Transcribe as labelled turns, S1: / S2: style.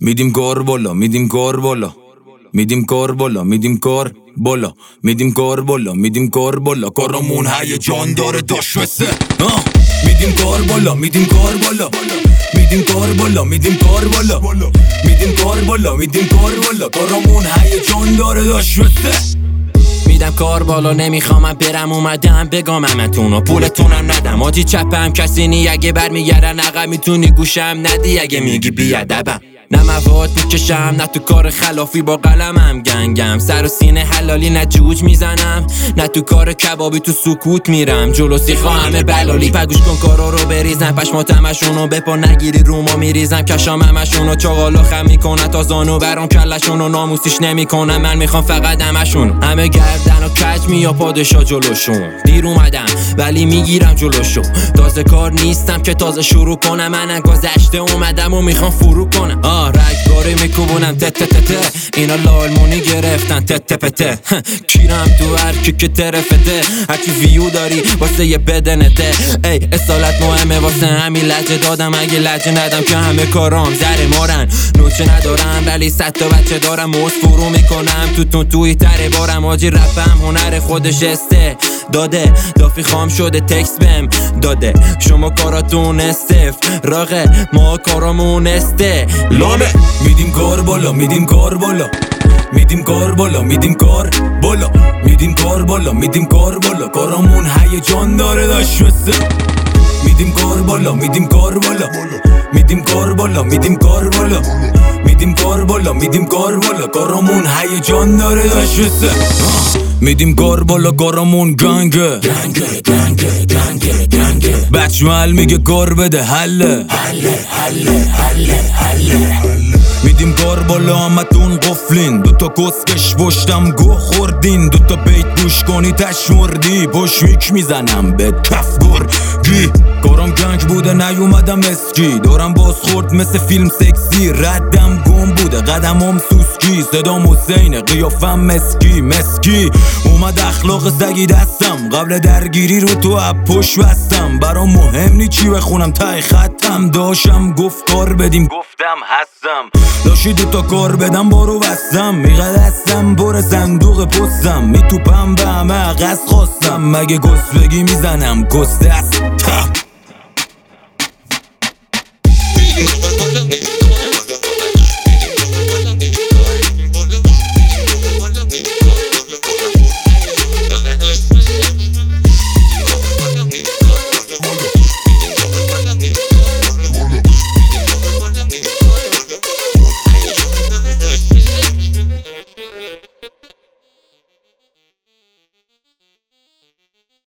S1: میدیم کار بالا میدیم کار بالا میدیم کار بالا میدیم کار بالا میدیم کار بالا میدیم کار بالا کارمون هیجان داره داش مثه میدیم کار بالا میدیم کار بالا میدیم کار بالا میدیم کار بالا میدیم کار بالا میدیم کار بالا کارمون هیجان داره داش مثه
S2: میدم کار بالا نمیخوام برم اومدم بگم همتونو پولتونم ندم آجی چپم کسی نی اگه برمیگردن عقب میتونی گوشم ندی اگه میگی بیادبم نه مواد میکشم نه تو کار خلافی با قلمم گنگم سر و سینه حلالی نه جوج میزنم نه تو کار کبابی تو سکوت میرم جلو سیخا همه بلالی پگوش کن کارا رو بریزم پشماتمشونو بپا نگیری رو ما میریزم کشام همشونو چاقالو خم میکنه تا زانو برام کلشونو ناموسیش نمیکنم من میخوام فقط همشونو همه گردن و کج میا پادشا جلوشون دیر اومدم ولی میگیرم جلوشو تازه کار نیستم که تازه شروع کنم من گذشته اومدم و میخوام فرو کنم رگباری میکوبونم تت تت اینا لالمونی گرفتن تت پته کیرم تو هر کی که طرفته هرچی ویو داری واسه یه بدنته ای اصالت مهمه واسه همین لجه دادم اگه لجه ندم که همه کارام زره مارن نوچه ندارم ولی 100 تا بچه دارم موز فرو میکنم توی تره بارم آجی رپم هنر خودش استه داده دافی خام شده تکست بهم داده شما کاراتون استف راقه ما کارامون استه لامه
S1: میدیم کار بالا میدیم کار بالا میدیم کار بالا میدیم کار بالا میدیم کار بالا میدیم کار بالا کارمون هیجان داره داش مثه میدیم کار بالا میدیم کار بالا میدیم کار بالا میدیم کار بالا میدیم کار بالا میدیم کار بالا کارمون هیجان داره داش مثه میدیم کار بالا کارمون گنگه بچمل میگه کار بده حله میدیم کار بالا همتون قفلین دوتا کسکش پشتم گو خوردین دوتا بیت گوش کنی تشمردی پش میک میزنم به کف گرگی کارم گنگ بوده نیومدم اسکی دارم باز خورد مثل فیلم سکسی ردم گم بوده قدمم سوسکی صدام حسینه قیافم مسکی اومد اخلاق سگی دستم قبل درگیری رو تو اپ پشت بستم برام مهم نی چی بخونم تای خطم داشم گفت کار بدیم گفتم هستم داشتی دوتا کار بدم بارو بستم میقد هستم پر صندوق پستم میتوپم به همه عقص خواستم مگه گست بگی میزنم گسته است